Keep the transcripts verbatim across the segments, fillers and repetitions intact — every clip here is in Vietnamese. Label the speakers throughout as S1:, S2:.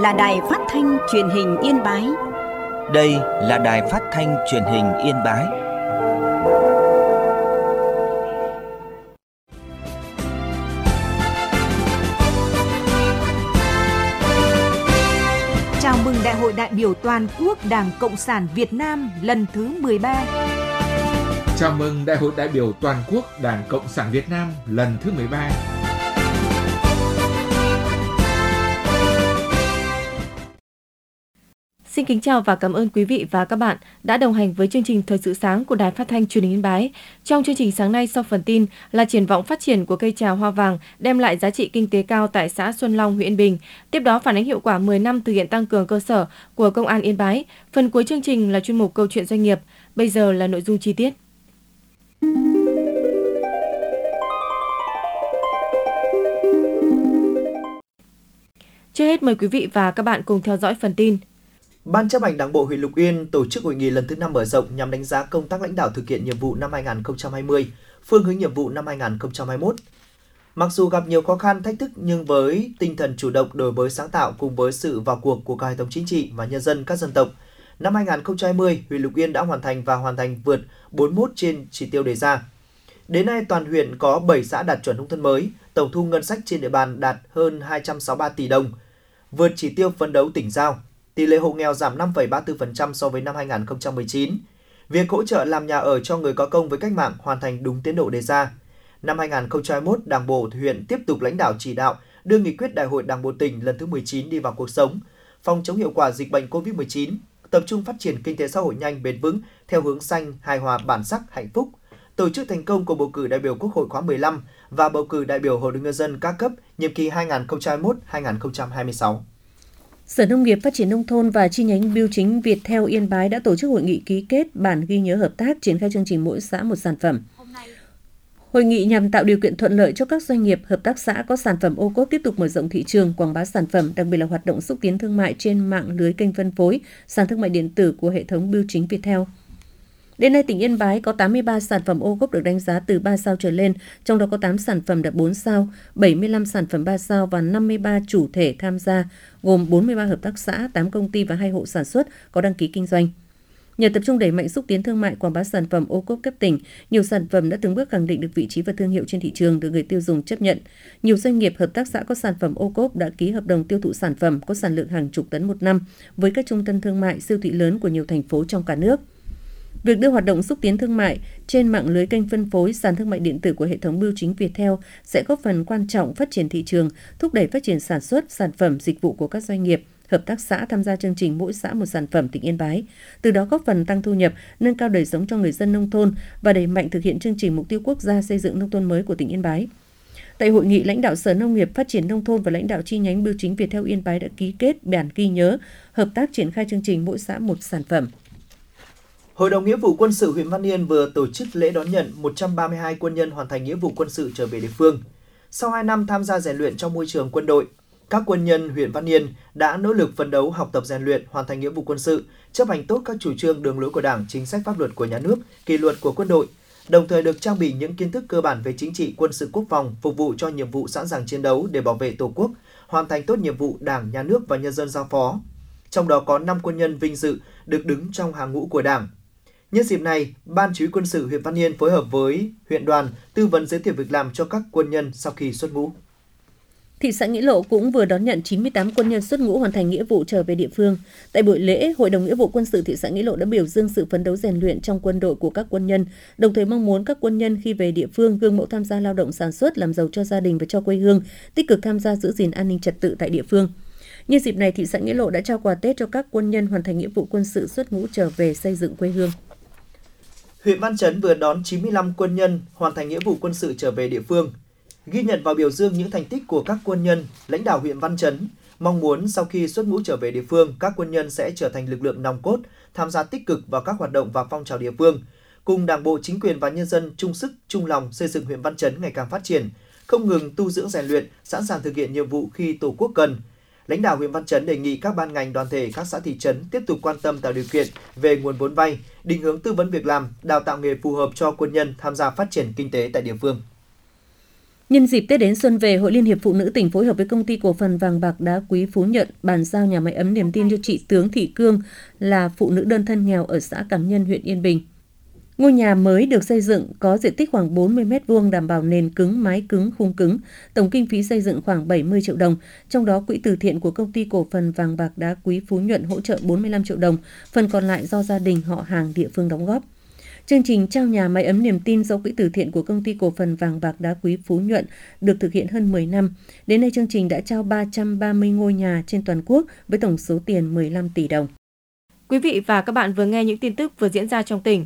S1: là đài phát thanh truyền hình Yên Bái.
S2: Đây là đài phát thanh truyền hình Yên Bái.
S3: Chào mừng Đại hội đại biểu toàn quốc Đảng Cộng sản Việt Nam lần thứ mười ba.
S4: Chào mừng Đại hội đại biểu toàn quốc Đảng Cộng sản Việt Nam lần thứ mười ba.
S5: Xin kính chào và cảm ơn quý vị và các bạn đã đồng hành với chương trình Thời sự sáng của Đài Phát thanh Truyền hình Yên Bái. Trong chương trình sáng nay, sau phần tin là triển vọng phát triển của cây trà hoa vàng đem lại giá trị kinh tế cao tại xã Xuân Long, huyện Yên Bình. Tiếp đó phản ánh hiệu quả mười năm thực hiện tăng cường cơ sở của Công an Yên Bái. Phần cuối chương trình là chuyên mục Câu chuyện doanh nghiệp. Bây giờ là nội dung chi tiết. Trước hết mời quý vị và các bạn cùng theo dõi phần tin.
S6: Ban chấp hành Đảng bộ huyện Lục Yên tổ chức hội nghị lần thứ năm mở rộng nhằm đánh giá công tác lãnh đạo thực hiện nhiệm vụ năm hai nghìn không trăm hai mươi, phương hướng nhiệm vụ năm hai nghìn không trăm hai mươi mốt. Mặc dù gặp nhiều khó khăn, thách thức nhưng với tinh thần chủ động, đổi mới sáng tạo cùng với sự vào cuộc của cả hệ thống chính trị và nhân dân các dân tộc, năm hai nghìn không trăm hai mươi, huyện Lục Yên đã hoàn thành và hoàn thành vượt bốn mươi mốt trên chỉ tiêu đề ra. Đến nay, toàn huyện có bảy xã đạt chuẩn nông thôn mới, tổng thu ngân sách trên địa bàn đạt hơn hai trăm sáu mươi ba tỷ đồng, vượt chỉ tiêu phấn đấu tỉnh giao. Tỷ lệ hộ nghèo giảm năm phẩy ba mươi tư phần trăm so với năm hai nghìn không trăm mười chín. Việc hỗ trợ làm nhà ở cho người có công với cách mạng hoàn thành đúng tiến độ đề ra. Năm hai nghìn không trăm hai mươi mốt, Đảng bộ huyện tiếp tục lãnh đạo chỉ đạo đưa nghị quyết Đại hội Đảng bộ tỉnh lần thứ mười chín đi vào cuộc sống, phòng chống hiệu quả dịch bệnh covid mười chín, tập trung phát triển kinh tế xã hội nhanh bền vững theo hướng xanh, hài hòa, bản sắc, hạnh phúc, tổ chức thành công cuộc bầu cử đại biểu Quốc hội khóa mười lăm và bầu cử đại biểu Hội đồng nhân dân các cấp nhiệm kỳ hai nghìn không trăm hai mươi mốt đến hai nghìn không trăm hai mươi sáu.
S5: Sở Nông nghiệp Phát triển Nông thôn và chi nhánh Bưu chính Viettel Yên Bái đã tổ chức hội nghị ký kết bản ghi nhớ hợp tác triển khai chương trình mỗi xã một sản phẩm. Hội nghị nhằm tạo điều kiện thuận lợi cho các doanh nghiệp, hợp tác xã có sản phẩm ô cốp tiếp tục mở rộng thị trường, quảng bá sản phẩm, đặc biệt là hoạt động xúc tiến thương mại trên mạng lưới kênh phân phối, sàn thương mại điện tử của hệ thống Bưu chính Viettel. Đến nay, tỉnh Yên Bái có tám mươi ba sản phẩm ô cốp được đánh giá từ ba sao trở lên, trong đó có tám sản phẩm đạt bốn sao, bảy mươi lăm sản phẩm ba sao và năm mươi ba chủ thể tham gia, gồm bốn mươi ba hợp tác xã, tám công ty và hai hộ sản xuất có đăng ký kinh doanh. Nhờ tập trung đẩy mạnh xúc tiến thương mại, quảng bá sản phẩm ô cốp cấp tỉnh, nhiều sản phẩm đã từng bước khẳng định được vị trí và thương hiệu trên thị trường, được người tiêu dùng chấp nhận. Nhiều doanh nghiệp, hợp tác xã có sản phẩm ô cốp đã ký hợp đồng tiêu thụ sản phẩm có sản lượng hàng chục tấn một năm với các trung tâm thương mại, siêu thị lớn của nhiều thành phố trong cả nước. Việc đưa hoạt động xúc tiến thương mại trên mạng lưới kênh phân phối, sàn thương mại điện tử của hệ thống Bưu chính Viettel sẽ góp phần quan trọng phát triển thị trường, thúc đẩy phát triển sản xuất, sản phẩm, dịch vụ của các doanh nghiệp, hợp tác xã tham gia chương trình mỗi xã một sản phẩm tỉnh Yên Bái, từ đó góp phần tăng thu nhập, nâng cao đời sống cho người dân nông thôn và đẩy mạnh thực hiện chương trình mục tiêu quốc gia xây dựng nông thôn mới của tỉnh Yên Bái. Tại hội nghị, lãnh đạo Sở Nông nghiệp Phát triển Nông thôn và lãnh đạo chi nhánh Bưu chính Viettel Yên Bái đã ký kết bản ghi nhớ hợp tác triển khai chương trình mỗi xã một sản phẩm.
S6: Hội đồng Nghĩa vụ Quân sự huyện Văn Yên vừa tổ chức lễ đón nhận một trăm ba mươi hai quân nhân hoàn thành nghĩa vụ quân sự trở về địa phương. Sau hai năm tham gia rèn luyện trong môi trường quân đội, các quân nhân huyện Văn Yên đã nỗ lực phấn đấu học tập rèn luyện, hoàn thành nghĩa vụ quân sự, chấp hành tốt các chủ trương đường lối của Đảng, chính sách pháp luật của nhà nước, kỷ luật của quân đội, đồng thời được trang bị những kiến thức cơ bản về chính trị, quân sự, quốc phòng, phục vụ cho nhiệm vụ sẵn sàng chiến đấu để bảo vệ Tổ quốc, hoàn thành tốt nhiệm vụ Đảng, nhà nước và nhân dân giao phó. Trong đó có năm quân nhân vinh dự được đứng trong hàng ngũ của Đảng. Nhân dịp này, Ban Chỉ huy Quân sự huyện Văn Yên phối hợp với huyện đoàn tư vấn giới thiệu việc làm cho các quân nhân sau khi xuất ngũ.
S5: Thị xã Nghĩa Lộ cũng vừa đón nhận chín mươi tám quân nhân xuất ngũ hoàn thành nghĩa vụ trở về địa phương. Tại buổi lễ, Hội đồng Nghĩa vụ Quân sự thị xã Nghĩa Lộ đã biểu dương sự phấn đấu rèn luyện trong quân đội của các quân nhân, đồng thời mong muốn các quân nhân khi về địa phương gương mẫu tham gia lao động sản xuất, làm giàu cho gia đình và cho quê hương, tích cực tham gia giữ gìn an ninh trật tự tại địa phương. Nhân dịp này, thị xã Nghĩa Lộ đã trao quà Tết cho các quân nhân hoàn thành nghĩa vụ quân sự xuất ngũ trở về xây dựng quê hương.
S6: Huyện Văn Chấn vừa đón chín mươi lăm quân nhân hoàn thành nghĩa vụ quân sự trở về địa phương. Ghi nhận và biểu dương những thành tích của các quân nhân, lãnh đạo huyện Văn Chấn mong muốn sau khi xuất ngũ trở về địa phương, các quân nhân sẽ trở thành lực lượng nòng cốt, tham gia tích cực vào các hoạt động và phong trào địa phương, cùng Đảng bộ, chính quyền và nhân dân chung sức, chung lòng xây dựng huyện Văn Chấn ngày càng phát triển, không ngừng tu dưỡng rèn luyện, sẵn sàng thực hiện nhiệm vụ khi Tổ quốc cần. Lãnh đạo huyện Văn Chấn đề nghị các ban ngành, đoàn thể, các xã thị trấn tiếp tục quan tâm tạo điều kiện về nguồn vốn vay, định hướng tư vấn việc làm, đào tạo nghề phù hợp cho quân nhân tham gia phát triển kinh tế tại địa phương.
S5: Nhân dịp Tết đến xuân về, Hội Liên hiệp Phụ nữ tỉnh phối hợp với Công ty Cổ phần Vàng bạc đá quý Phú Nhuận bàn giao nhà máy ấm niềm tin cho chị Tướng Thị Cương là phụ nữ đơn thân nghèo ở xã Cảm Nhân, huyện Yên Bình. Ngôi nhà mới được xây dựng có diện tích khoảng bốn mươi mét vuông, đảm bảo nền cứng, mái cứng, khung cứng. Tổng kinh phí xây dựng khoảng bảy mươi triệu đồng, trong đó quỹ từ thiện của Công ty Cổ phần Vàng bạc đá quý Phú Nhuận hỗ trợ bốn mươi lăm triệu đồng, phần còn lại do gia đình, họ hàng, địa phương đóng góp. Chương trình trao nhà máy ấm niềm tin do quỹ từ thiện của Công ty Cổ phần Vàng bạc đá quý Phú Nhuận được thực hiện hơn mười năm. Đến nay, chương trình đã trao ba trăm ba mươi ngôi nhà trên toàn quốc với tổng số tiền mười lăm tỷ đồng.
S7: Quý vị và các bạn vừa nghe những tin tức vừa diễn ra trong tỉnh.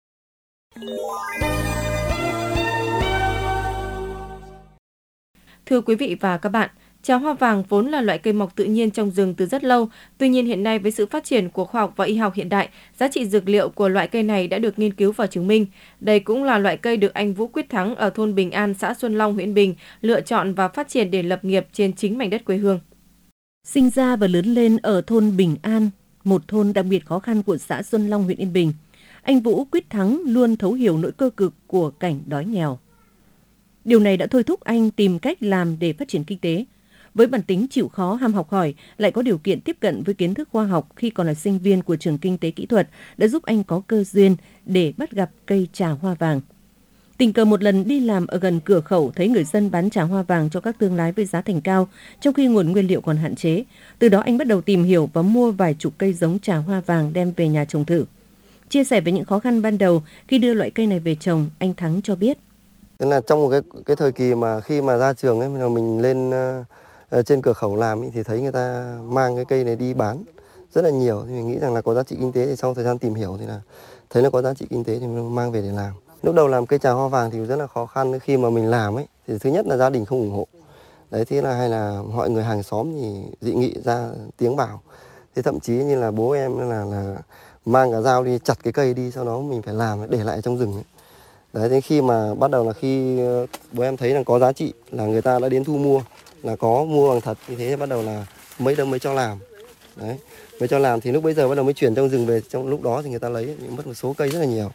S7: Thưa quý vị và các bạn, trà hoa vàng vốn là loại cây mọc tự nhiên trong rừng từ rất lâu. Tuy nhiên hiện nay với sự phát triển của khoa học và y học hiện đại, giá trị dược liệu của loại cây này đã được nghiên cứu và chứng minh. Đây cũng là loại cây được anh Vũ Quyết Thắng ở thôn Bình An, xã Xuân Long, huyện Bình lựa chọn và phát triển để lập nghiệp trên chính mảnh đất quê hương.
S5: Sinh ra và lớn lên ở thôn Bình An, một thôn đặc biệt khó khăn của xã Xuân Long, huyện Yên Bình, anh Vũ Quyết Thắng luôn thấu hiểu nỗi cơ cực của cảnh đói nghèo. Điều này đã thôi thúc anh tìm cách làm để phát triển kinh tế. Với bản tính chịu khó, ham học hỏi, lại có điều kiện tiếp cận với kiến thức khoa học khi còn là sinh viên của trường Kinh tế Kỹ thuật đã giúp anh có cơ duyên để bắt gặp cây trà hoa vàng. Tình cờ một lần đi làm ở gần cửa khẩu thấy người dân bán trà hoa vàng cho các thương lái với giá thành cao, trong khi nguồn nguyên liệu còn hạn chế. Từ đó anh bắt đầu tìm hiểu và mua vài chục cây giống trà hoa vàng đem về nhà trồng thử. Chia sẻ về những khó khăn ban đầu khi đưa loại cây này về trồng, anh Thắng cho biết.
S8: Thế là trong một cái cái thời kỳ mà khi mà ra trường ấy, mình lên uh, trên cửa khẩu làm ấy, thì thấy người ta mang cái cây này đi bán rất là nhiều, thì mình nghĩ rằng là có giá trị kinh tế. Thì sau thời gian tìm hiểu thì là thấy nó có giá trị kinh tế thì mình mang về để làm. Lúc đầu làm cây trà hoa vàng thì rất là khó khăn. Khi mà mình làm ấy thì thứ nhất là gia đình không ủng hộ, đấy, thế là hay là mọi người hàng xóm thì dị nghị ra tiếng bảo. Thế thậm chí như là bố em là là mang cả dao đi chặt cái cây đi, sau đó mình phải làm để lại trong rừng ấy. Đấy, thế khi mà bắt đầu là khi bố em thấy là có giá trị là người ta đã đến thu mua, là có mua bằng thật, như thế bắt đầu là mấy đứa mới cho làm. Đấy, mới cho làm thì lúc bây giờ bắt đầu mới chuyển trong rừng về, trong lúc đó thì người ta lấy mất một số cây rất là nhiều.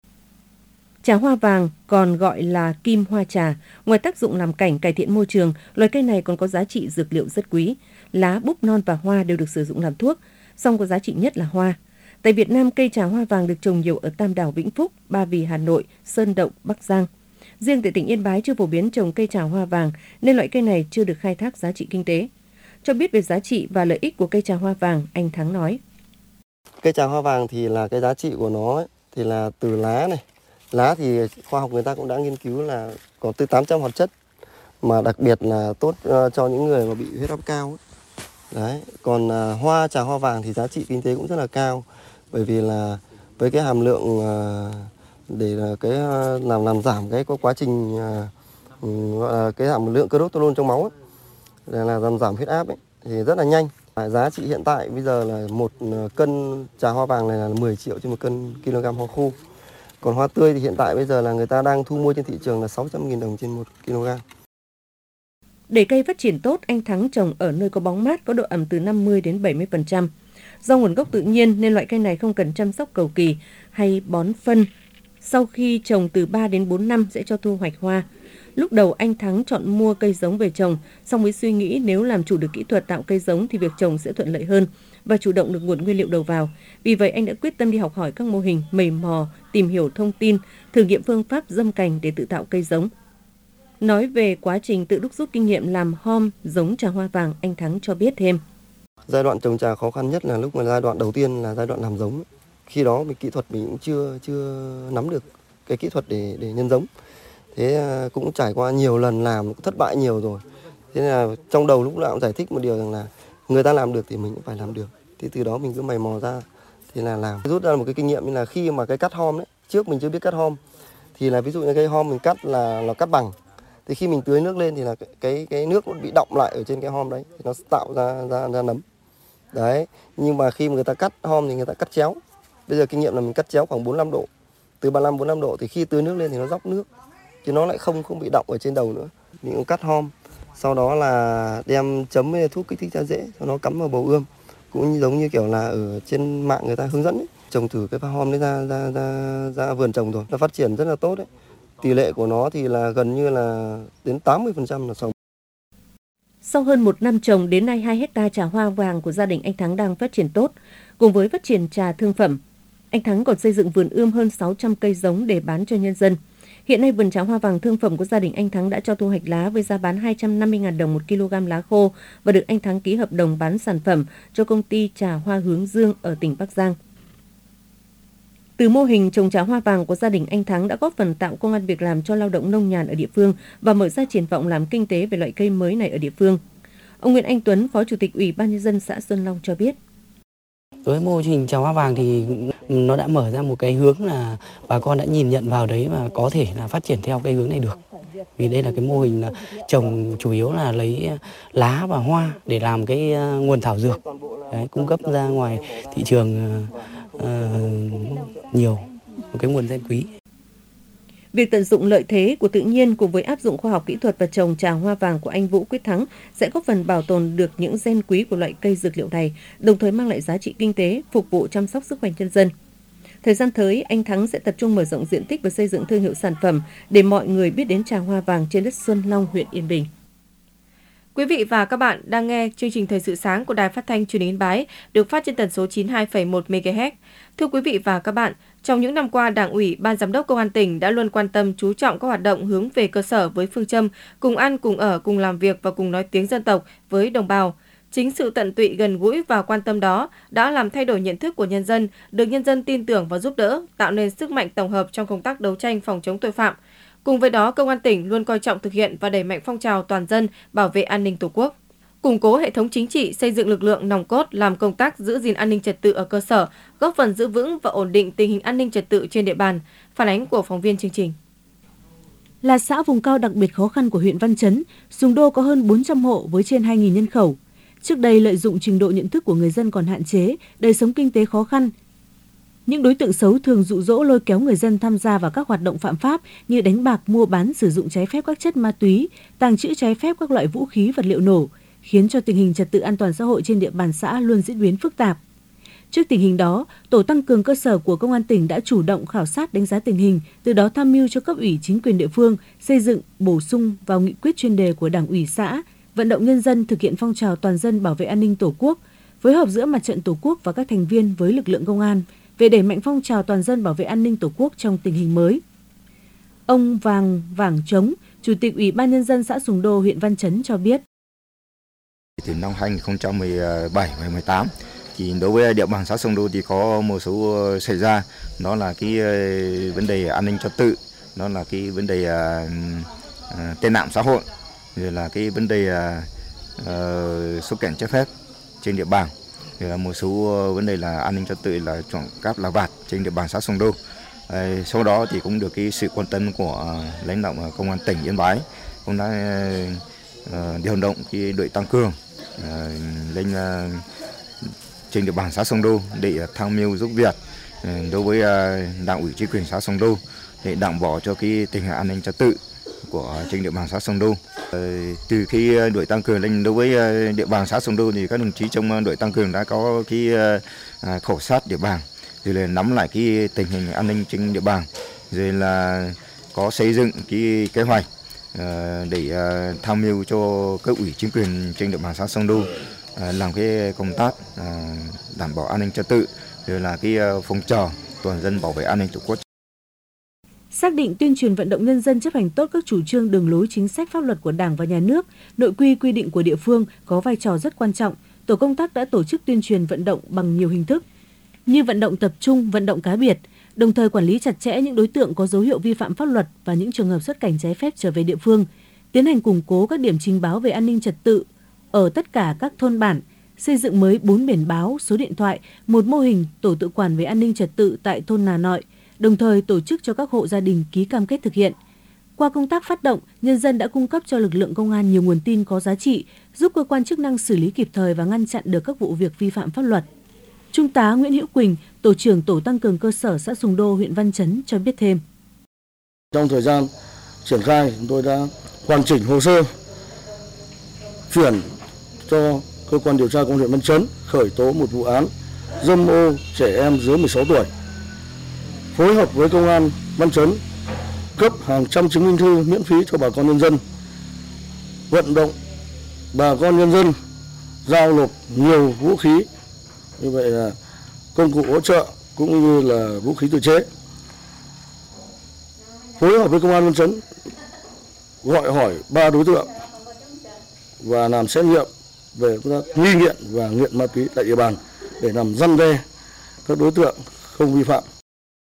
S5: Trà hoa vàng còn gọi là kim hoa trà, ngoài tác dụng làm cảnh cải thiện môi trường, loài cây này còn có giá trị dược liệu rất quý. Lá, búp non và hoa đều được sử dụng làm thuốc, song có giá trị nhất là hoa. Tại Việt Nam, cây trà hoa vàng được trồng nhiều ở Tam Đảo, Vĩnh Phúc, Ba Vì, Hà Nội, Sơn Động, Bắc Giang. Riêng tại tỉnh Yên Bái chưa phổ biến trồng cây trà hoa vàng nên loại cây này chưa được khai thác giá trị kinh tế. Cho biết về giá trị và lợi ích của cây trà hoa vàng, anh Thắng nói.
S8: Cây trà hoa vàng thì là cái giá trị của nó ấy, thì là từ lá này. Lá thì khoa học người ta cũng đã nghiên cứu là có từ tám trăm hoạt chất, mà đặc biệt là tốt uh, cho những người mà bị huyết áp cao ấy. Đấy, còn uh, hoa trà hoa vàng thì giá trị kinh tế cũng rất là cao, bởi vì là với cái hàm lượng uh, để uh, cái uh, làm làm giảm cái quá trình uh, uh, cái hàm lượng cholesterol trong máu ấy, là, là làm giảm huyết áp ấy, thì rất là nhanh. Giá trị hiện tại bây giờ là một cân trà hoa vàng này là mười triệu trên một cân kg hoa khô. Còn hoa tươi thì hiện tại bây giờ là người ta đang thu mua trên thị trường là sáu trăm nghìn đồng trên một kg.
S5: Để cây phát triển tốt, anh Thắng trồng ở nơi có bóng mát, có độ ẩm từ năm mươi đến bảy mươi phần trăm. Do nguồn gốc tự nhiên nên loại cây này không cần chăm sóc cầu kỳ hay bón phân. Sau khi trồng từ ba đến bốn năm sẽ cho thu hoạch hoa. Lúc đầu anh Thắng chọn mua cây giống về trồng, xong mới suy nghĩ nếu làm chủ được kỹ thuật tạo cây giống thì việc trồng sẽ thuận lợi hơn và chủ động được nguồn nguyên liệu đầu vào. Vì vậy anh đã quyết tâm đi học hỏi các mô hình, mầy mò, tìm hiểu thông tin, thử nghiệm phương pháp dâm cành để tự tạo cây giống. Nói về quá trình tự đúc rút kinh nghiệm làm hom giống trà hoa vàng, anh Thắng cho biết thêm.
S8: Giai đoạn trồng trà khó khăn nhất là lúc mà giai đoạn đầu tiên là giai đoạn làm giống. Khi đó mình kỹ thuật mình cũng chưa chưa nắm được cái kỹ thuật để để nhân giống. Thế cũng trải qua nhiều lần làm, thất bại nhiều rồi. Thế là trong đầu lúc nào cũng giải thích một điều rằng là người ta làm được thì mình cũng phải làm được. Thế từ đó mình cứ mày mò ra, thì là làm. Rút ra một cái kinh nghiệm như là khi mà cái cắt hom đấy, trước mình chưa biết cắt hom, thì là ví dụ như cái hom mình cắt là là cắt bằng. Thì khi mình tưới nước lên thì là cái cái, cái nước nó bị đọng lại ở trên cái hom đấy, thì nó tạo ra ra ra nấm. Đấy, nhưng mà khi mà người ta cắt hom thì người ta cắt chéo. Bây giờ kinh nghiệm là mình cắt chéo khoảng bốn mươi lăm độ. Từ ba mươi lăm bốn mươi lăm độ thì khi tưới nước lên thì nó dốc nước, chứ nó lại không không bị đọng ở trên đầu nữa. Mình cũng cắt hom, sau đó là đem chấm với thuốc kích thích ra rễ, sau đó cắm vào bầu ươm, cũng giống như kiểu là ở trên mạng người ta hướng dẫn ấy. Trồng thử cái hom đấy ra ra ra ra vườn trồng rồi, nó phát triển rất là tốt đấy. Tỷ lệ của nó thì là gần như là đến tám mươi phần trăm là sòng.
S5: Sau hơn một năm trồng, đến nay hai héc ta trà hoa vàng của gia đình anh Thắng đang phát triển tốt. Cùng với phát triển trà thương phẩm, anh Thắng còn xây dựng vườn ươm hơn sáu trăm cây giống để bán cho nhân dân. Hiện nay vườn trà hoa vàng thương phẩm của gia đình anh Thắng đã cho thu hoạch lá với giá bán hai trăm năm mươi nghìn đồng một kg lá khô và được anh Thắng ký hợp đồng bán sản phẩm cho công ty trà hoa Hướng Dương ở tỉnh Bắc Giang. Từ mô hình trồng trà hoa vàng của gia đình anh Thắng đã góp phần tạo công ăn việc làm cho lao động nông nhàn ở địa phương và mở ra triển vọng làm kinh tế về loại cây mới này ở địa phương. Ông Nguyễn Anh Tuấn, Phó Chủ tịch Ủy ban Nhân dân xã Xuân Long cho biết.
S9: Với mô hình trà hoa vàng thì nó đã mở ra một cái hướng là bà con đã nhìn nhận vào đấy và có thể là phát triển theo cái hướng này được. Vì đây là cái mô hình là trồng chủ yếu là lấy lá và hoa để làm cái nguồn thảo dược, đấy, cung cấp ra ngoài thị trường uh, nhiều, một cái nguồn gen quý.
S5: Việc tận dụng lợi thế của tự nhiên cùng với áp dụng khoa học kỹ thuật và trồng trà hoa vàng của anh Vũ Quyết Thắng sẽ góp phần bảo tồn được những gen quý của loại cây dược liệu này, đồng thời mang lại giá trị kinh tế, phục vụ chăm sóc sức khỏe nhân dân. Thời gian tới, anh Thắng sẽ tập trung mở rộng diện tích và xây dựng thương hiệu sản phẩm để mọi người biết đến trà hoa vàng trên đất Xuân Long, huyện Yên Bình.
S7: Quý vị và các bạn đang nghe chương trình Thời sự sáng của Đài Phát thanh Truyền hình Yên Bái được phát trên tần số chín mươi hai phẩy một mê ga héc. Thưa quý vị và các bạn, trong những năm qua, Đảng ủy, Ban Giám đốc Công an tỉnh đã luôn quan tâm chú trọng các hoạt động hướng về cơ sở với phương châm cùng ăn, cùng ở, cùng làm việc và cùng nói tiếng dân tộc với đồng bào. Chính sự tận tụy, gần gũi và quan tâm đó đã làm thay đổi nhận thức của nhân dân, được nhân dân tin tưởng và giúp đỡ, tạo nên sức mạnh tổng hợp trong công tác đấu tranh phòng chống tội phạm. Cùng với đó, Công an tỉnh luôn coi trọng thực hiện và đẩy mạnh phong trào toàn dân bảo vệ an ninh Tổ quốc, củng cố hệ thống chính trị, xây dựng lực lượng nòng cốt làm công tác giữ gìn an ninh trật tự ở cơ sở, góp phần giữ vững và ổn định tình hình an ninh trật tự trên địa bàn. Phản ánh của phóng viên chương trình.
S3: Là xã vùng cao đặc biệt khó khăn của huyện Văn Chấn, Sùng Đô có hơn bốn trăm hộ với trên hai nghìn nhân khẩu. Trước đây, lợi dụng trình độ nhận thức của người dân còn hạn chế, đời sống kinh tế khó khăn. Những đối tượng xấu thường dụ dỗ lôi kéo người dân tham gia vào các hoạt động phạm pháp như đánh bạc, mua bán, sử dụng trái phép các chất ma túy, tàng trữ trái phép các loại vũ khí, vật liệu nổ, khiến cho tình hình trật tự an toàn xã hội trên địa bàn xã luôn diễn biến phức tạp. Trước tình hình đó, Tổ tăng cường cơ sở của Công an tỉnh đã chủ động khảo sát đánh giá tình hình, từ đó tham mưu cho cấp ủy chính quyền địa phương xây dựng, bổ sung vào nghị quyết chuyên đề của Đảng ủy xã, vận động nhân dân thực hiện phong trào toàn dân bảo vệ an ninh Tổ quốc, phối hợp giữa Mặt trận Tổ quốc và các thành viên với lực lượng công an về đẩy mạnh phong trào toàn dân bảo vệ an ninh Tổ quốc trong tình hình mới. Ông Vàng Vàng Trống, Chủ tịch Ủy ban Nhân dân xã Sùng Đô, huyện Văn Chấn cho biết.
S10: Từ năm hai nghìn không trăm mười bảy và mười tám, thì đối với địa bàn xã Sùng Đô thì có một số xảy ra, đó là cái vấn đề an ninh trật tự, đó là cái vấn đề uh, tệ nạn xã hội, rồi là cái vấn đề uh, xuất cảnh trái phép trên địa bàn. Thì là một số vấn đề là an ninh trật tự là trộm cắp là vặt trên địa bàn xã Sùng Đô. À, sau đó thì cũng được cái sự quan tâm của lãnh đạo Công an tỉnh Yên Bái, cũng đã uh, điều động cái đội tăng cường uh, lên uh, trên địa bàn xã Sùng Đô để tham mưu giúp việc uh, đối với uh, đảng ủy chính quyền xã Sùng Đô để đảm bảo cho cái tình hình an ninh trật tự của trên địa bàn xã Sùng Đô. Từ khi đội tăng cường lên đối với địa bàn xã Sùng Đô thì các đồng chí trong đội tăng cường đã có cái khảo sát địa bàn, rồi là nắm lại cái tình hình an ninh trên địa bàn, rồi là có xây dựng cái kế hoạch để tham mưu cho cấp ủy chính quyền trên địa bàn xã Sùng Đô làm cái công tác đảm bảo an ninh trật tự, rồi là cái phong trào toàn dân bảo vệ an ninh Tổ quốc.
S3: Xác định tuyên truyền vận động nhân dân chấp hành tốt các chủ trương, đường lối, chính sách pháp luật của Đảng và Nhà nước, nội quy quy định của địa phương có vai trò rất quan trọng. Tổ công tác đã tổ chức tuyên truyền vận động bằng nhiều hình thức, như vận động tập trung, vận động cá biệt, đồng thời quản lý chặt chẽ những đối tượng có dấu hiệu vi phạm pháp luật và những trường hợp xuất cảnh trái phép trở về địa phương, tiến hành củng cố các điểm trình báo về an ninh trật tự ở tất cả các thôn bản, xây dựng mới bốn biển báo, số điện thoại, một mô hình tổ tự quản về an ninh trật tự tại thôn Nà Nội, đồng thời tổ chức cho các hộ gia đình ký cam kết thực hiện. Qua công tác phát động, nhân dân đã cung cấp cho lực lượng công an nhiều nguồn tin có giá trị, giúp cơ quan chức năng xử lý kịp thời và ngăn chặn được các vụ việc vi phạm pháp luật. Trung tá Nguyễn Hữu Quỳnh, Tổ trưởng Tổ tăng cường cơ sở xã Sùng Đô, huyện Văn Chấn cho biết thêm.
S11: Trong thời gian triển khai, chúng tôi đã hoàn chỉnh hồ sơ, chuyển cho cơ quan điều tra công an huyện Văn Chấn khởi tố một vụ án dâm ô trẻ em dưới mười sáu tuổi. Phối hợp với công an Văn Chấn cấp hàng trăm chứng minh thư miễn phí cho bà con nhân dân, vận động bà con nhân dân giao nộp nhiều vũ khí, như vậy là công cụ hỗ trợ cũng như là vũ khí tự chế. Phối hợp với công an Văn Chấn gọi hỏi ba đối tượng và làm xét nghiệm về các nghi nghiện và nghiện ma túy tại địa bàn để làm răn đe các đối tượng không vi phạm.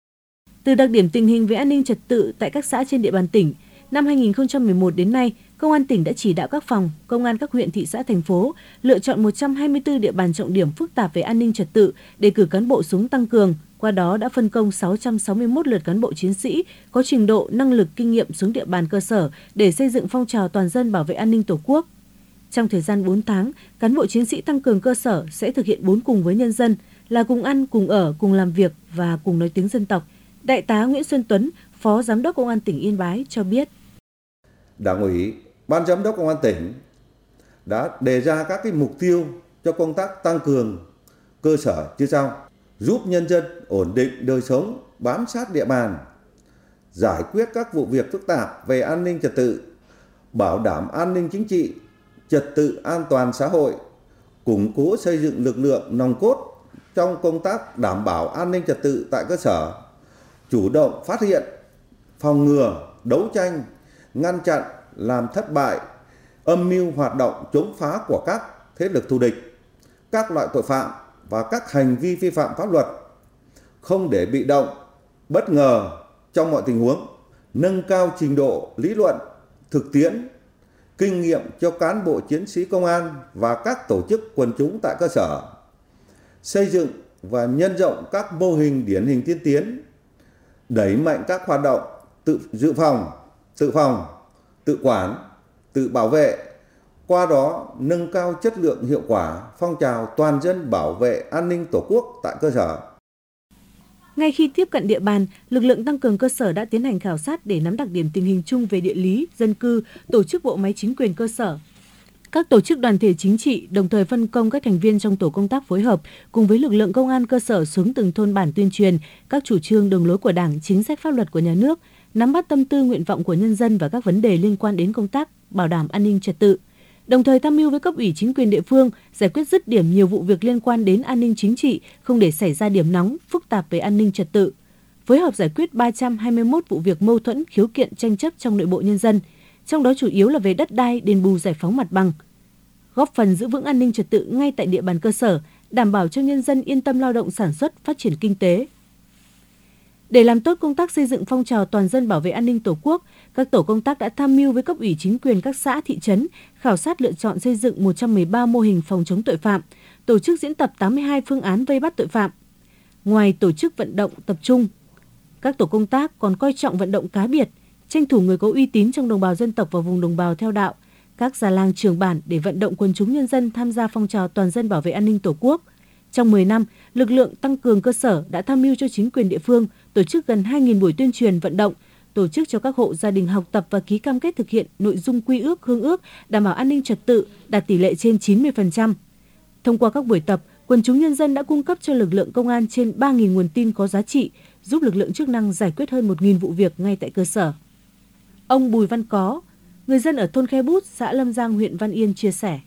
S3: Từ đặc điểm tình hình về an ninh trật tự tại các xã trên địa bàn tỉnh, năm hai nghìn không trăm mười một đến nay, Công an tỉnh đã chỉ đạo các phòng, công an các huyện, thị xã, thành phố lựa chọn một trăm hai mươi tư địa bàn trọng điểm phức tạp về an ninh trật tự để cử cán bộ xuống tăng cường. Qua đó đã phân công sáu trăm sáu mươi mốt lượt cán bộ chiến sĩ có trình độ, năng lực, kinh nghiệm xuống địa bàn cơ sở để xây dựng phong trào toàn dân bảo vệ an ninh Tổ quốc. Trong thời gian bốn tháng, cán bộ chiến sĩ tăng cường cơ sở sẽ thực hiện bốn cùng với nhân dân là cùng ăn, cùng ở, cùng làm việc và cùng nói tiếng dân tộc. Đại tá Nguyễn Xuân Tuấn, Phó Giám đốc Công an tỉnh Yên Bái cho biết.
S12: Đảng ủy, Ban Giám đốc Công an tỉnh đã đề ra các cái mục tiêu cho công tác tăng cường cơ sở như sau: giúp nhân dân ổn định đời sống, bám sát địa bàn, giải quyết các vụ việc phức tạp về an ninh trật tự, bảo đảm an ninh chính trị, trật tự an toàn xã hội, củng cố xây dựng lực lượng nòng cốt trong công tác đảm bảo an ninh trật tự tại cơ sở, chủ động phát hiện, phòng ngừa, đấu tranh, ngăn chặn, làm thất bại âm mưu hoạt động chống phá của các thế lực thù địch, các loại tội phạm và các hành vi vi phạm pháp luật, không để bị động, bất ngờ trong mọi tình huống, nâng cao trình độ lý luận, thực tiễn, kinh nghiệm cho cán bộ chiến sĩ công an và các tổ chức quần chúng tại cơ sở, xây dựng và nhân rộng các mô hình điển hình tiên tiến, đẩy mạnh các hoạt động tự dự phòng, tự phòng, tự quản, tự bảo vệ, qua đó nâng cao chất lượng hiệu quả phong trào toàn dân bảo vệ an ninh Tổ quốc tại cơ sở.
S3: Ngay khi tiếp cận địa bàn, lực lượng tăng cường cơ sở đã tiến hành khảo sát để nắm đặc điểm tình hình chung về địa lý, dân cư, tổ chức bộ máy chính quyền cơ sở. Các tổ chức đoàn thể chính trị đồng thời phân công các thành viên trong tổ công tác phối hợp cùng với lực lượng công an cơ sở xuống từng thôn bản tuyên truyền các chủ trương đường lối của Đảng, chính sách pháp luật của nhà nước, nắm bắt tâm tư nguyện vọng của nhân dân và các vấn đề liên quan đến công tác bảo đảm an ninh trật tự. Đồng thời tham mưu với cấp ủy chính quyền địa phương giải quyết dứt điểm nhiều vụ việc liên quan đến an ninh chính trị, không để xảy ra điểm nóng, phức tạp về an ninh trật tự. Phối hợp giải quyết ba trăm hai mươi mốt vụ việc mâu thuẫn, khiếu kiện, tranh chấp trong nội bộ nhân dân, trong đó chủ yếu là về đất đai, đền bù, giải phóng mặt bằng. Góp phần giữ vững an ninh trật tự ngay tại địa bàn cơ sở, đảm bảo cho nhân dân yên tâm lao động sản xuất, phát triển kinh tế. Để làm tốt công tác xây dựng phong trào toàn dân bảo vệ an ninh Tổ quốc, các tổ công tác đã tham mưu với cấp ủy chính quyền các xã, thị trấn, khảo sát lựa chọn xây dựng một trăm mười ba mô hình phòng chống tội phạm, tổ chức diễn tập tám mươi hai phương án vây bắt tội phạm. Ngoài tổ chức vận động tập trung, các tổ công tác còn coi trọng vận động cá biệt, tranh thủ người có uy tín trong đồng bào dân tộc và vùng đồng bào theo đạo, các già làng trường bản để vận động quần chúng nhân dân tham gia phong trào toàn dân bảo vệ an ninh Tổ quốc. Trong mười năm, lực lượng tăng cường cơ sở đã tham mưu cho chính quyền địa phương tổ chức gần hai nghìn buổi tuyên truyền vận động, tổ chức cho các hộ gia đình học tập và ký cam kết thực hiện nội dung quy ước, hương ước, đảm bảo an ninh trật tự, đạt tỷ lệ trên chín mươi phần trăm. Thông qua các buổi tập, quần chúng nhân dân đã cung cấp cho lực lượng công an trên ba nghìn nguồn tin có giá trị, giúp lực lượng chức năng giải quyết hơn một nghìn vụ việc ngay tại cơ sở. Ông Bùi Văn Có, người dân ở thôn Khe Bút, xã Lâm Giang, huyện Văn Yên chia sẻ.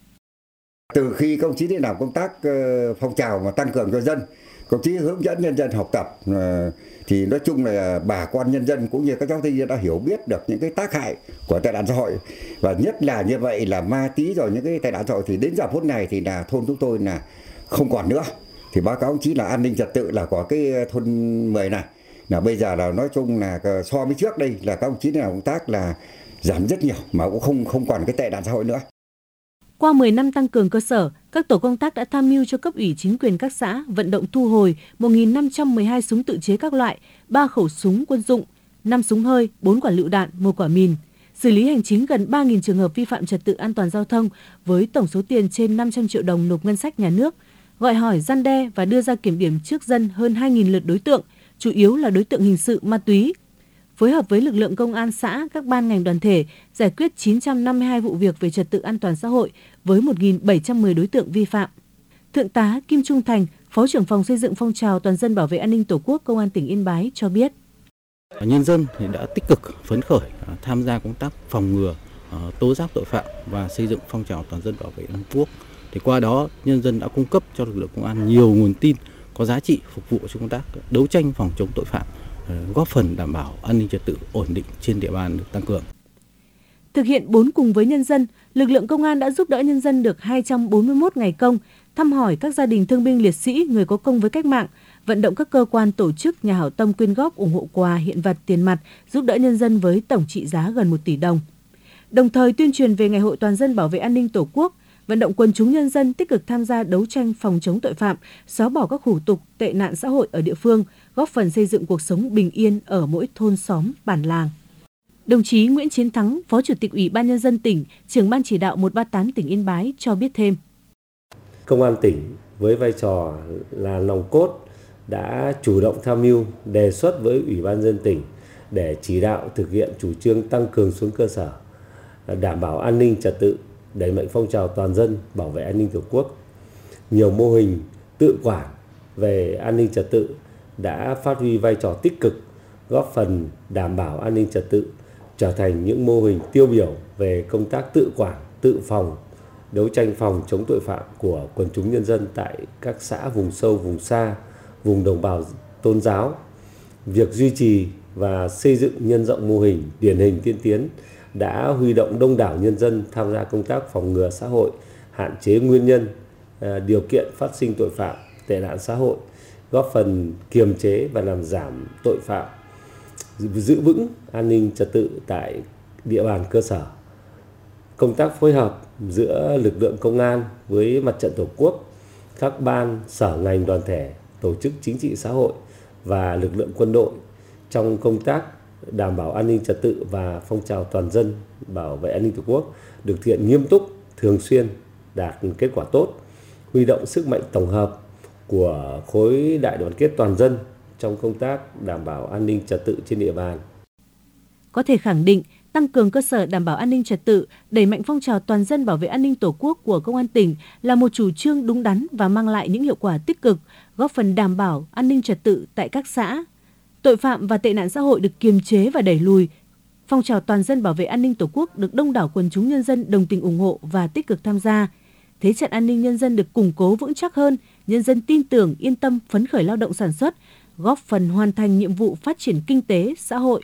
S13: Từ khi công chí đi làm công tác phong trào mà tăng cường cho dân, công chí hướng dẫn nhân dân học tập, thì nói chung là bà con nhân dân cũng như các cháu thanh niên đã hiểu biết được những cái tác hại của tệ nạn xã hội, và nhất là như vậy là ma túy rồi những cái tệ nạn xã hội, thì đến giờ phút này thì là thôn chúng tôi là không còn nữa. Thì báo cáo công chí là an ninh trật tự là của cái thôn mười này là bây giờ là nói chung là so với trước đây là các công chí làm công tác là giảm rất nhiều, mà cũng không không còn cái tệ nạn xã hội nữa.
S3: Qua mười năm tăng cường cơ sở, các tổ công tác đã tham mưu cho cấp ủy chính quyền các xã vận động thu hồi một nghìn năm trăm mười hai súng tự chế các loại, ba khẩu súng quân dụng, năm súng hơi, bốn quả lựu đạn, một quả mìn, xử lý hành chính gần ba nghìn trường hợp vi phạm trật tự an toàn giao thông với tổng số tiền trên năm trăm triệu đồng nộp ngân sách nhà nước, gọi hỏi, răn đe và đưa ra kiểm điểm trước dân hơn hai nghìn lượt đối tượng, chủ yếu là đối tượng hình sự, ma túy. Phối hợp với lực lượng công an xã, các ban ngành đoàn thể, giải quyết chín trăm năm mươi hai vụ việc về trật tự an toàn xã hội với một nghìn bảy trăm mười đối tượng vi phạm. Thượng tá Kim Trung Thành, Phó trưởng phòng xây dựng phong trào toàn dân bảo vệ an ninh Tổ quốc Công an tỉnh Yên Bái cho biết.
S14: Nhân dân thì đã tích cực phấn khởi tham gia công tác phòng ngừa, tố giác tội phạm và xây dựng phong trào toàn dân bảo vệ Tổ quốc. Thì qua đó nhân dân đã cung cấp cho lực lượng công an nhiều nguồn tin có giá trị phục vụ cho công tác đấu tranh phòng chống tội phạm, góp phần đảm bảo an ninh trật tự ổn định trên địa bàn được tăng cường.
S3: Thực hiện bốn cùng với nhân dân, lực lượng công an đã giúp đỡ nhân dân được hai trăm bốn mươi mốt ngày công, thăm hỏi các gia đình thương binh liệt sĩ, người có công với cách mạng, vận động các cơ quan tổ chức, nhà hảo tâm quyên góp ủng hộ quà, hiện vật, tiền mặt, giúp đỡ nhân dân với tổng trị giá gần một tỷ đồng. Đồng thời tuyên truyền về Ngày hội toàn dân bảo vệ an ninh Tổ quốc, vận động quần chúng nhân dân tích cực tham gia đấu tranh phòng chống tội phạm, xóa bỏ các hủ tục, tệ nạn xã hội ở địa phương, góp phần xây dựng cuộc sống bình yên ở mỗi thôn xóm, bản làng. Đồng chí Nguyễn Chiến Thắng, Phó Chủ tịch Ủy ban Nhân dân tỉnh, trưởng Ban Chỉ đạo một ba tám tỉnh Yên Bái cho biết thêm.
S15: Công an tỉnh với vai trò là nòng cốt đã chủ động tham mưu đề xuất với Ủy ban Nhân dân tỉnh để chỉ đạo thực hiện chủ trương tăng cường xuống cơ sở, đảm bảo an ninh trật tự, đẩy mạnh phong trào toàn dân bảo vệ an ninh Tổ quốc. Nhiều mô hình tự quản về an ninh trật tự đã phát huy vai trò tích cực, góp phần đảm bảo an ninh trật tự, trở thành những mô hình tiêu biểu về công tác tự quản, tự phòng, đấu tranh phòng chống tội phạm của quần chúng nhân dân tại các xã vùng sâu, vùng xa, vùng đồng bào tôn giáo. Việc duy trì và xây dựng nhân rộng mô hình điển hình tiên tiến đã huy động đông đảo nhân dân tham gia công tác phòng ngừa xã hội, hạn chế nguyên nhân, điều kiện phát sinh tội phạm, tệ nạn xã hội, góp phần kiềm chế và làm giảm tội phạm, giữ vững an ninh trật tự tại địa bàn cơ sở. Công tác phối hợp giữa lực lượng công an với Mặt trận Tổ quốc, các ban, sở ngành đoàn thể, tổ chức chính trị xã hội và lực lượng quân đội trong công tác đảm bảo an ninh trật tự và phong trào toàn dân bảo vệ an ninh Tổ quốc được thực hiện nghiêm túc, thường xuyên, đạt kết quả tốt, huy động sức mạnh tổng hợp của khối đại đoàn kết toàn dân trong công tác đảm bảo an ninh trật tự trên địa bàn.
S3: Có thể khẳng định, tăng cường cơ sở đảm bảo an ninh trật tự, đẩy mạnh phong trào toàn dân bảo vệ an ninh Tổ quốc của Công an tỉnh là một chủ trương đúng đắn và mang lại những hiệu quả tích cực, góp phần đảm bảo an ninh trật tự tại các xã. Tội phạm và tệ nạn xã hội được kiềm chế và đẩy lùi. Phong trào toàn dân bảo vệ an ninh Tổ quốc được đông đảo quần chúng nhân dân đồng tình ủng hộ và tích cực tham gia. Thế trận an ninh nhân dân được củng cố vững chắc hơn, nhân dân tin tưởng, yên tâm, phấn khởi lao động sản xuất, góp phần hoàn thành nhiệm vụ phát triển kinh tế, xã hội.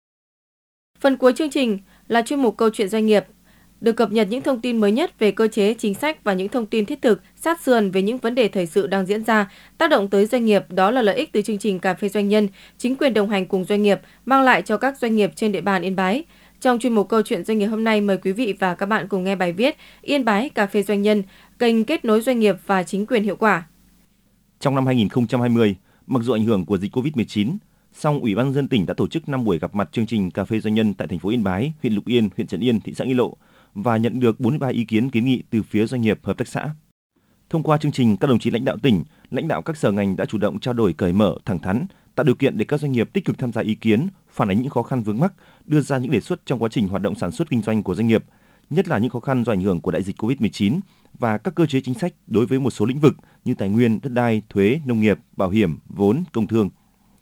S7: Phần cuối chương trình là chuyên mục Câu chuyện doanh nghiệp, được cập nhật những thông tin mới nhất về cơ chế, chính sách và những thông tin thiết thực, sát sườn về những vấn đề thời sự đang diễn ra, tác động tới doanh nghiệp, đó là lợi ích từ chương trình Cà phê Doanh nhân, chính quyền đồng hành cùng doanh nghiệp, mang lại cho các doanh nghiệp trên địa bàn Yên Bái. Trong chuyên mục Câu chuyện doanh nghiệp hôm nay, mời quý vị và các bạn cùng nghe bài viết Yên Bái Cà phê Doanh nhân, kênh kết nối doanh nghiệp và chính quyền hiệu quả.
S16: Trong năm hai nghìn không trăm hai mươi, mặc dù ảnh hưởng của dịch covid mười chín, song Ủy ban Nhân dân tỉnh đã tổ chức năm buổi gặp mặt chương trình Cà phê Doanh nhân tại thành phố Yên Bái, huyện Lục Yên, huyện Trấn Yên, thị xã Nghi Lộ và nhận được bốn mươi ba ý kiến kiến nghị từ phía doanh nghiệp, hợp tác xã. Thông qua chương trình, các đồng chí lãnh đạo tỉnh, lãnh đạo các sở ngành đã chủ động trao đổi cởi mở, thẳng thắn, tạo điều kiện để các doanh nghiệp tích cực tham gia ý kiến, phản ánh những khó khăn vướng mắc, đưa ra những đề xuất trong quá trình hoạt động sản xuất kinh doanh của doanh nghiệp, nhất là những khó khăn do ảnh hưởng của đại dịch covid mười chín và các cơ chế chính sách đối với một số lĩnh vực như tài nguyên, đất đai, thuế, nông nghiệp, bảo hiểm, vốn, công thương.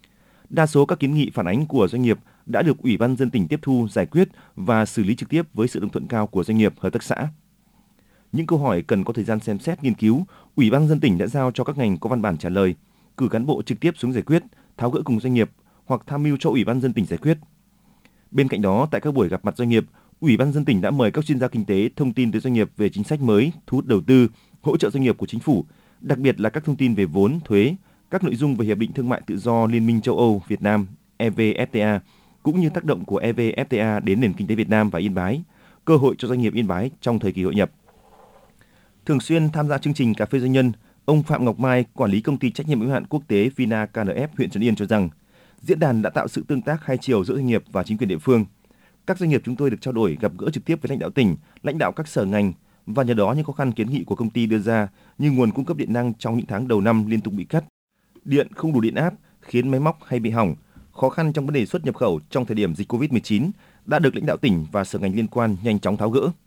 S16: Đa số các kiến nghị phản ánh của doanh nghiệp đã được Ủy ban Nhân dân tỉnh tiếp thu, giải quyết và xử lý trực tiếp với sự đồng thuận cao của doanh nghiệp, hợp tác xã. Những câu hỏi cần có thời gian xem xét, nghiên cứu, Ủy ban Nhân dân tỉnh đã giao cho các ngành có văn bản trả lời, cử cán bộ trực tiếp xuống giải quyết, tháo gỡ cùng doanh nghiệp hoặc tham mưu cho Ủy ban Nhân dân tỉnh giải quyết. Bên cạnh đó, tại các buổi gặp mặt doanh nghiệp, Ủy ban Nhân dân tỉnh đã mời các chuyên gia kinh tế thông tin tới doanh nghiệp về chính sách mới, thu hút đầu tư, hỗ trợ doanh nghiệp của chính phủ, đặc biệt là các thông tin về vốn, thuế, các nội dung về Hiệp định Thương mại Tự do Liên minh châu Âu Việt Nam E V F T A, cũng như tác động của E V F T A đến nền kinh tế Việt Nam và Yên Bái, cơ hội cho doanh nghiệp Yên Bái trong thời kỳ hội nhập. Thường xuyên tham gia chương trình Cà phê Doanh nhân, ông Phạm Ngọc Mai, quản lý công ty trách nhiệm hữu hạn quốc tế Vina K N F huyện Trấn Yên cho rằng, diễn đàn đã tạo sự tương tác hai chiều giữa doanh nghiệp và chính quyền địa phương. Các doanh nghiệp chúng tôi được trao đổi, gặp gỡ trực tiếp với lãnh đạo tỉnh, lãnh đạo các sở ngành, và nhờ đó những khó khăn kiến nghị của công ty đưa ra như nguồn cung cấp điện năng trong những tháng đầu năm liên tục bị cắt, điện không đủ điện áp khiến máy móc hay bị hỏng, khó khăn trong vấn đề xuất nhập khẩu trong thời điểm dịch covid mười chín đã được lãnh đạo tỉnh và sở ngành liên quan nhanh chóng tháo gỡ.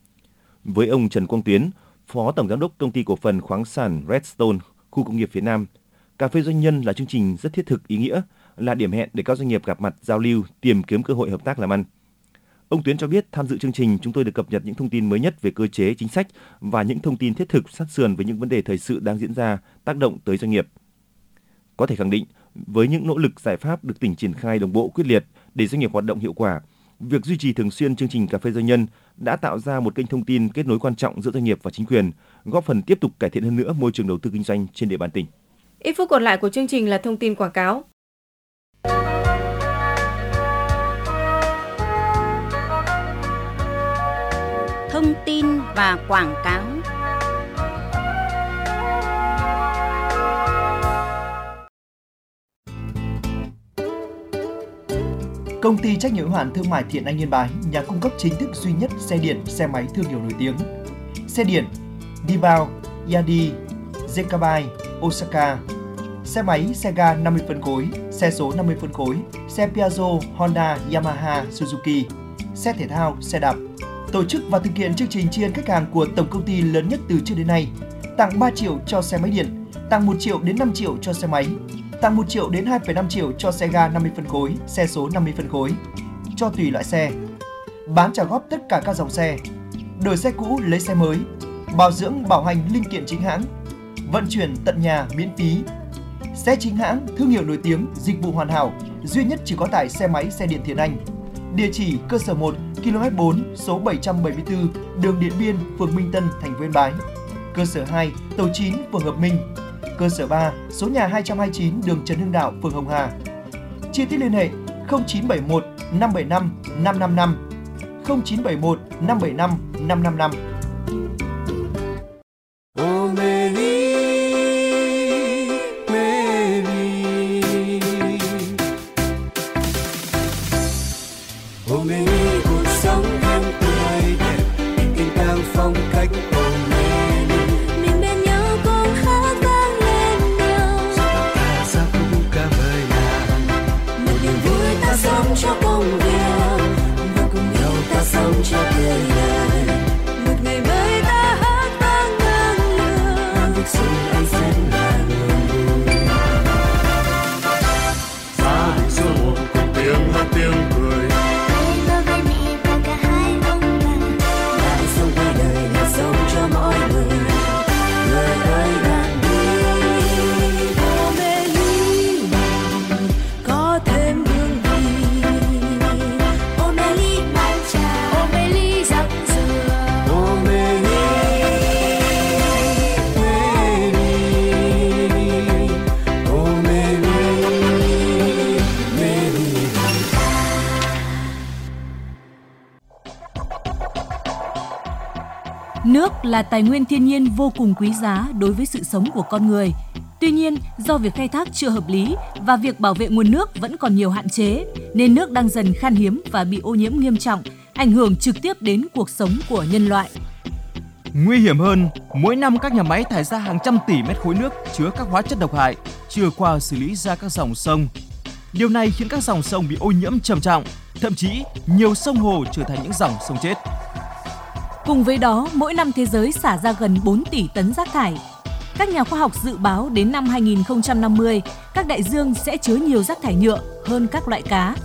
S16: Với ông Trần Quang Tuyến, Phó Tổng Giám đốc Công ty Cổ phần Khoáng sản Redstone, khu công nghiệp phía Nam, Cà phê Doanh nhân là chương trình rất thiết thực, ý nghĩa là điểm hẹn để các doanh nghiệp gặp mặt, giao lưu, tìm kiếm cơ hội hợp tác làm ăn. Ông Tuyến cho biết tham dự chương trình chúng tôi được cập nhật những thông tin mới nhất về cơ chế, chính sách và những thông tin thiết thực sát sườn với những vấn đề thời sự đang diễn ra tác động tới doanh nghiệp. Có thể khẳng định, với những nỗ lực giải pháp được tỉnh triển khai đồng bộ quyết liệt để doanh nghiệp hoạt động hiệu quả, việc duy trì thường xuyên chương trình cà phê doanh nhân đã tạo ra một kênh thông tin kết nối quan trọng giữa doanh nghiệp và chính quyền, góp phần tiếp tục cải thiện hơn nữa môi trường đầu tư kinh doanh trên địa bàn tỉnh.
S7: Ít phút còn lại của chương trình là thông tin quảng cáo.
S1: Thông tin và quảng cáo.
S6: Công ty trách nhiệm hữu hạn thương mại Thiện Anh Yên Bái, nhà cung cấp chính thức duy nhất xe điện, xe máy thương hiệu nổi tiếng. Xe điện Dibao, Yadi, Zekabai, Osaka. Xe máy, xe ga năm mươi phân khối, xe số năm mươi phân khối, xe Piaggio, Honda, Yamaha, Suzuki. Xe thể thao, xe đạp. Tổ chức và thực hiện chương trình tri ân khách hàng của tổng công ty lớn nhất từ trước đến nay. Tặng ba triệu cho xe máy điện, tặng một triệu đến năm triệu cho xe máy, tặng một triệu đến hai phẩy năm triệu cho xe ga năm mươi phân khối, xe số năm mươi phân khối, cho tùy loại xe. Bán trả góp tất cả các dòng xe, đổi xe cũ lấy xe mới, bảo dưỡng bảo hành linh kiện chính hãng, vận chuyển tận nhà miễn phí. Xe chính hãng, thương hiệu nổi tiếng, dịch vụ hoàn hảo, duy nhất chỉ có tại xe máy xe điện Thiện Anh. Địa chỉ cơ sở một, ki lô mét bốn, số bảy trăm bảy mươi tư, đường Điện Biên, phường Minh Tân, thành phố Yên Bái. Cơ sở hai, tổ chín, phường Hợp Minh. Cơ sở ba, số nhà hai trăm hai mươi chín, đường Trần Hưng Đạo, phường Hồng Hà. Chi tiết liên hệ không chín bảy một năm bảy năm năm năm năm, không chín bảy một năm bảy năm năm năm năm.
S3: Nước là tài nguyên thiên nhiên vô cùng quý giá đối với sự sống của con người. Tuy nhiên, do việc khai thác chưa hợp lý và việc bảo vệ nguồn nước vẫn còn nhiều hạn chế, nên nước đang dần khan hiếm và bị ô nhiễm nghiêm trọng, ảnh hưởng trực tiếp đến cuộc sống của nhân loại.
S17: Nguy hiểm hơn, mỗi năm các nhà máy thải ra hàng trăm tỷ mét khối nước chứa các hóa chất độc hại, chưa qua xử lý ra các dòng sông. Điều này khiến các dòng sông bị ô nhiễm trầm trọng, thậm chí nhiều sông hồ trở thành những dòng sông chết.
S3: Cùng với đó, mỗi năm thế giới xả ra gần bốn tỷ tấn rác thải. Các nhà khoa học dự báo đến năm hai nghìn không trăm năm mươi, các đại dương sẽ chứa nhiều rác thải nhựa hơn các loại cá.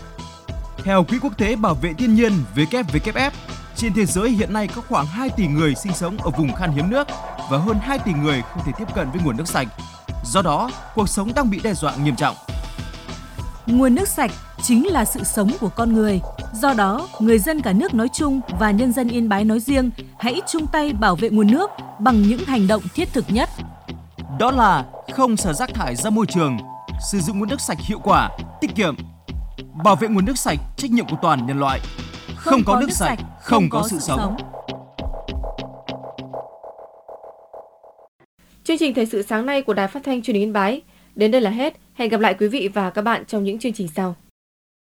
S17: Theo Quỹ Quốc tế Bảo vệ Thiên nhiên W W F, trên thế giới hiện nay có khoảng hai tỷ người sinh sống ở vùng khan hiếm nước và hơn hai tỷ người không thể tiếp cận với nguồn nước sạch. Do đó, cuộc sống đang bị đe dọa nghiêm trọng.
S3: Nguồn nước sạch chính là sự sống của con người. Do đó, người dân cả nước nói chung và nhân dân Yên Bái nói riêng hãy chung tay bảo vệ nguồn nước bằng những hành động thiết thực nhất.
S17: Đó là không xả rác thải ra môi trường, sử dụng nguồn nước sạch hiệu quả, tiết kiệm. Bảo vệ nguồn nước sạch, trách nhiệm của toàn nhân loại. Không, không có, có nước sạch, không, không có, có sự sống. sống.
S7: Chương trình thời sự sáng nay của Đài Phát thanh Truyền hình Yên Bái đến đây là hết. Hẹn gặp lại quý vị và các bạn trong những chương trình sau.